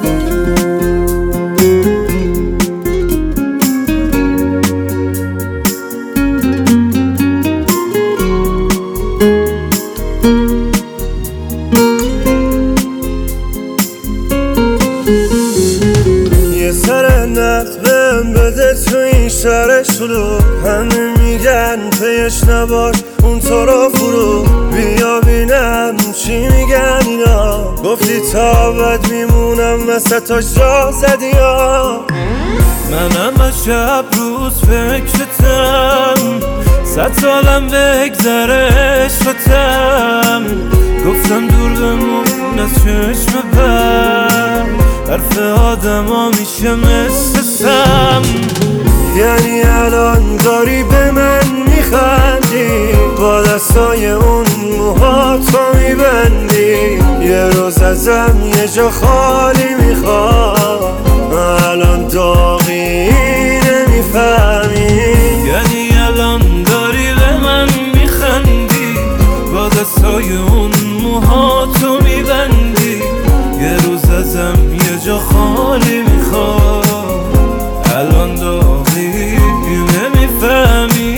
یه سر نقد بهم بده تو این شهر شلوغ، همه میگن پیش نباش اون تو رو فرو. بیا بینم چی میگن اینا، گفتی تا بد میمونم مثل تاش را زدی ها. منم از شب روز فکرتم، 100 سالم بگذره عشقتم. گفتم دور بمون از چشم بر، حرف آدم ها میشه مثل سم. یعنی الان داری به من میخندی، با دستای اون موهاتو میبندی. یه روز ازم یه جا خالی میخواد، الان داغی نمیفهمی. یعنی الان داری به من میخندی، با دستای اون موهاتو میبندی. یه روز ازم یه جا خالی میخواد، الان داغی نمیفهمی.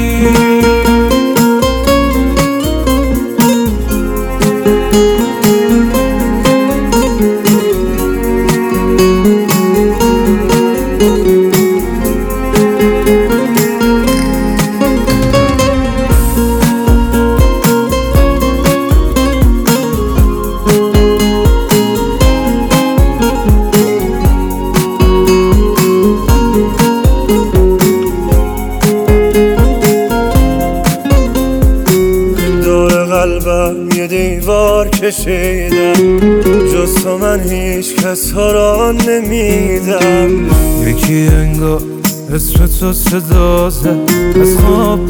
قلبم یه دیوار کشیدم، جز تو من هیچ کس ها را نمیدم. یکی انگار اسم تو صدا زد، از خواب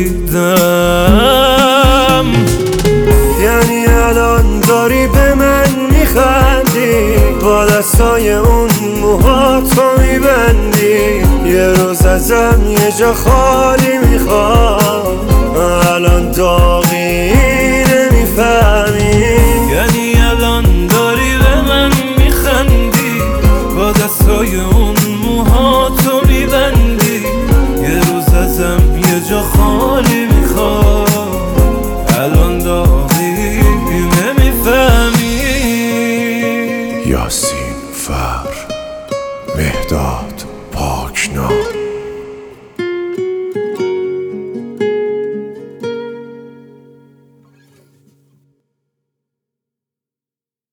پریدم. یعنی الان داری به من میخندی، با دستای اون موهاتو میبندی. یه روز ازم یه جا خالی میخواد، الان داغی نمیفهمی. یعنی الان داری به من میخندی، با دستای اون موهاتو میبندی. یه روز ازم یه جا خالی میخواد، الان داغی نمیفهمی. یاس